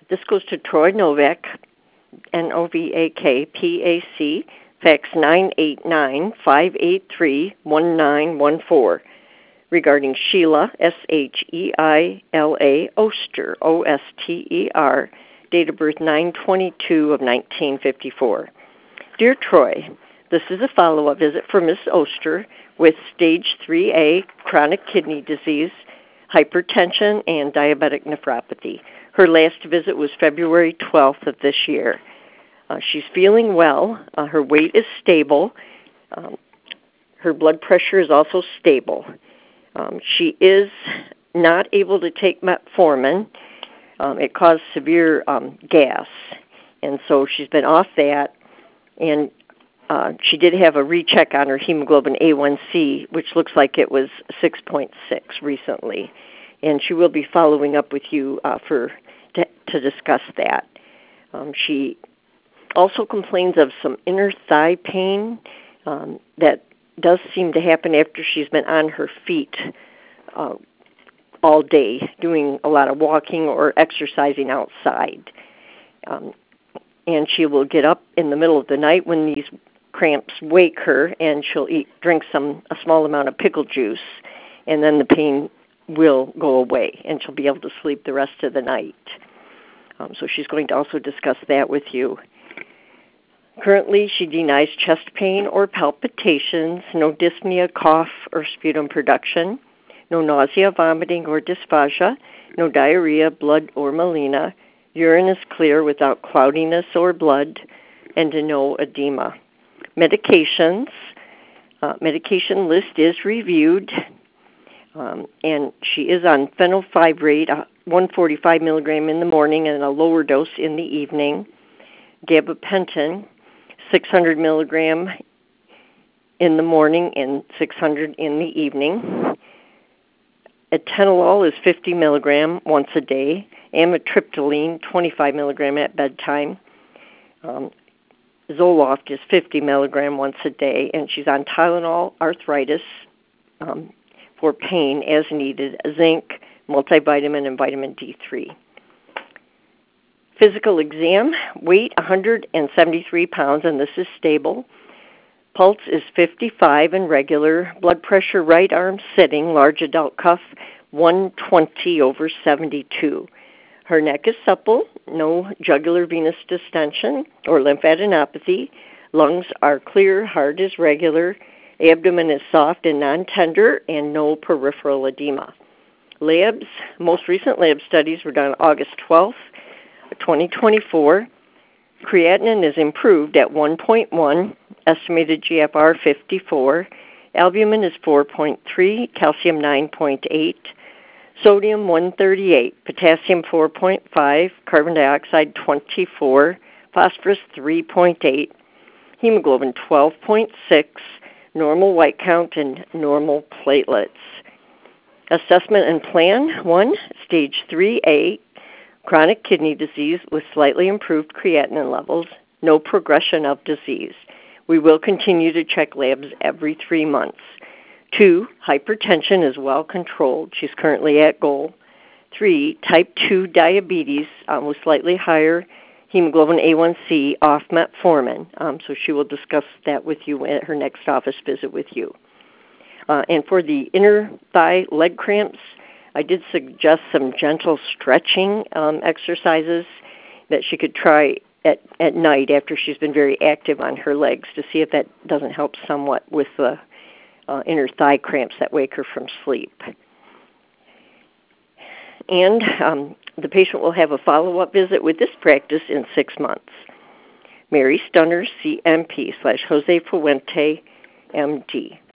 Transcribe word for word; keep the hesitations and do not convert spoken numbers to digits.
this goes to Troy Novak, N O V A K P A C, fax nine eight nine, five eight three, one nine one four, regarding Sheila, S H E I L A, Oster, O S T E R, date of birth nine twenty-two of nineteen fifty-four. Dear Troy, this is a follow-up visit for Miss Oster with stage three A chronic kidney disease, hypertension, and diabetic nephropathy. Her last visit was February twelfth of this year. Uh, she's feeling well. Uh, her weight is stable. Um, her blood pressure is also stable. Um, she is not able to take metformin. Um, it caused severe um, gas, and so she's been off that. And uh, she did have a recheck on her hemoglobin A one C, which looks like it was six point six recently. And she will be following up with you uh, for to, to discuss that. Um, she also complains of some inner thigh pain um, that does seem to happen after she's been on her feet uh, all day, doing a lot of walking or exercising outside. Um, and she will get up in the middle of the night when these cramps wake her, and she'll eat, drink some a small amount of pickle juice, and then the pain will go away, and she'll be able to sleep the rest of the night. Um, so she's going to also discuss that with you. Currently, she denies chest pain or palpitations, no dyspnea, cough, or sputum production, no nausea, vomiting, or dysphagia, no diarrhea, blood, or melena. Urine is clear without cloudiness or blood, and no edema. Medications. Uh, medication list is reviewed, um, and she is on fenofibrate, uh, one hundred forty-five milligram in the morning and a lower dose in the evening. Gabapentin, six hundred milligram in the morning and six hundred in the evening. Atenolol is fifty milligram once a day. Amitriptyline, twenty-five milligram at bedtime. Um, Zoloft is fifty milligram once a day, and she's on Tylenol, arthritis, um, for pain as needed, zinc, multivitamin, and vitamin D three. Physical exam, weight one hundred seventy-three pounds, and this is stable. Pulse is fifty-five and regular. Blood pressure, right arm sitting, large adult cuff, one twenty over seventy-two. Her neck is supple, no jugular venous distension or lymphadenopathy. Lungs are clear, heart is regular. Abdomen is soft and non-tender, and no peripheral edema. Labs, most recent lab studies were done August twelfth, twenty twenty-four. Creatinine is improved at one point one, estimated G F R fifty-four. Albumin is four point three, calcium nine point eight, sodium one thirty-eight, potassium four point five, carbon dioxide twenty-four, phosphorus three point eight, hemoglobin twelve point six, normal white count, and normal platelets. Assessment and plan, one, stage three A, chronic kidney disease with slightly improved creatinine levels, no progression of disease. We will continue to check labs every three months. Two, hypertension is well controlled. She's currently at goal. Three, type two diabetes um, with slightly higher hemoglobin A one C off metformin. Um, so she will discuss that with you at her next office visit with you. Uh, and for the inner thigh leg cramps, I did suggest some gentle stretching um, exercises that she could try at, at night after she's been very active on her legs to see if that doesn't help somewhat with the uh, inner thigh cramps that wake her from sleep. And um, the patient will have a follow-up visit with this practice in six months. Mary Stunner, C M P, slash Jose Fuente, M D.